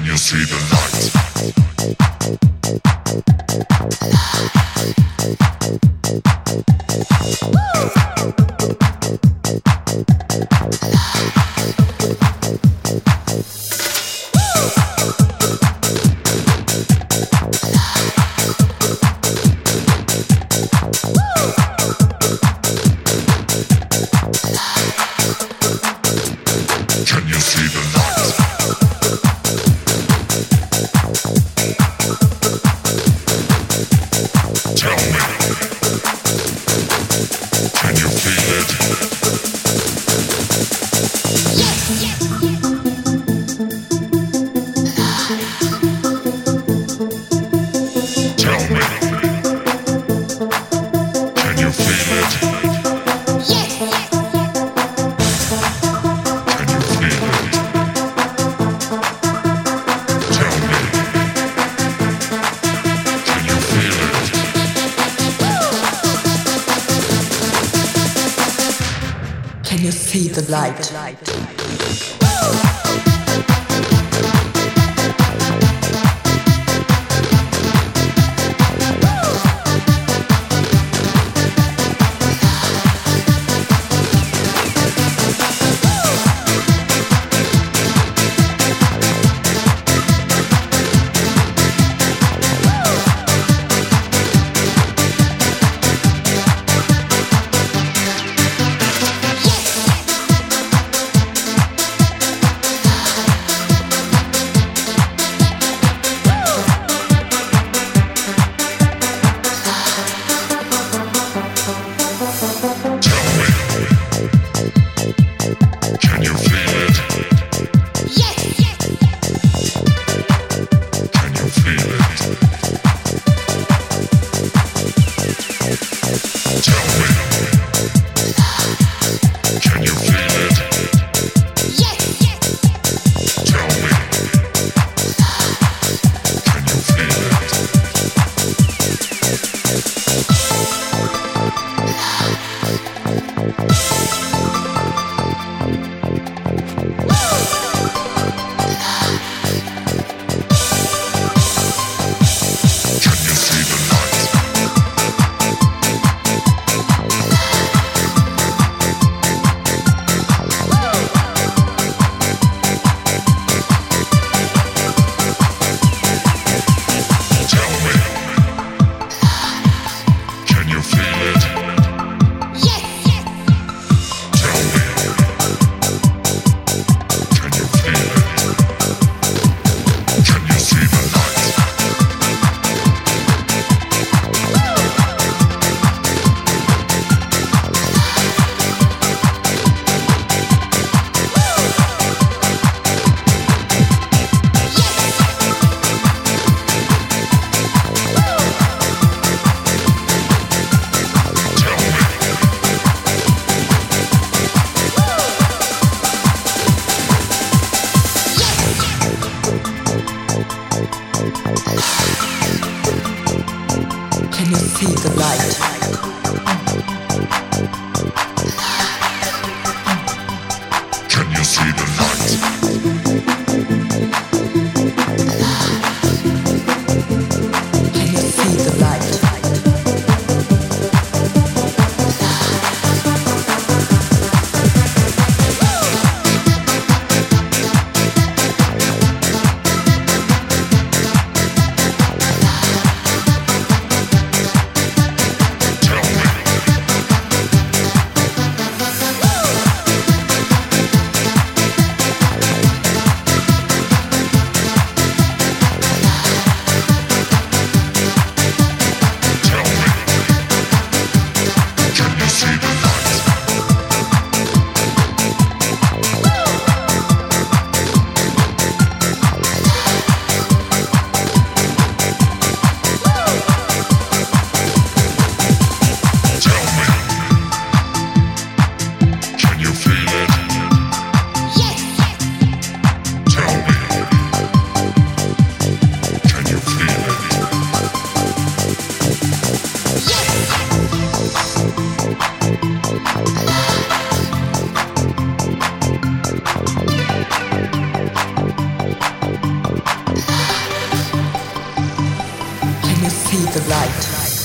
you see the light? Can you see the light? Tell me. Can you feel it? Yes, yes, yes. Tell me. Can you feel it? Yes, yes, yes. Can you feel it? Tell me. Can you feel it? Can you see the light? Tell me. Can you feel it? Yes, yes, yes. Can you feel it? Tell me. Can you feel it? Yes, yes, yes. Tell me. Can you feel it? Can you see the light? Tell me. Can you feel it? Yes, yes. Tell me. Can you feel it? Can you see the light? Tell me. Can you see the light? Can you see the light? Can you see the light? Tell me. see the light?